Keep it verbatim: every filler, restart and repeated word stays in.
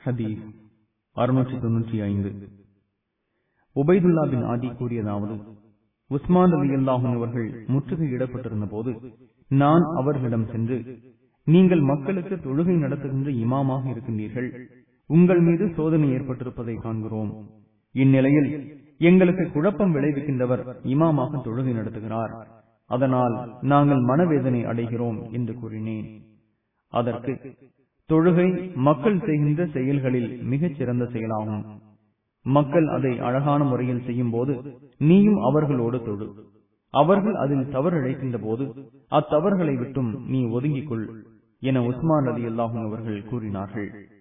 ஹதீஸ் அறுநூற்றி தொன்னூற்றி ஐந்து. உபைதுல்லா பின் ஆதி கூறியதாவது, உஸ்மான் ரலியல்லாஹு அவர்கள் முற்றுகையிடப்பட்டிருந்த போது நான் அவர்களிடம் சென்று, நீங்கள் மக்களுக்கு தொழுகை நடத்துகின்ற இமாமாக இருக்கின்றீர்கள், உங்கள் மீது சோதனை ஏற்பட்டிருப்பதை காண்கிறோம். இந்நிலையில் எங்களுக்கு குழப்பம் விளைவிக்கின்றவர் இமாமாக தொழுகை நடத்துகிறார், அதனால் நாங்கள் மனவேதனை அடைகிறோம் என்று கூறினேன். அதற்கு, தொழுகை மக்கள் செய்கின்ற செயல்களில் மிகச் சிறந்த செயலாகும். மக்கள் அதை அழகான முறையில் செய்யும் போது நீயும் அவர்களோடு தொழு. அவர்கள் அதில் தவறிழைக்கின்ற போது அத்தவறுகளை விட்டும் நீ ஒதுங்கிக் கொள் என உஸ்மான் ரலியல்லாஹு அவர்கள் கூறினார்கள்.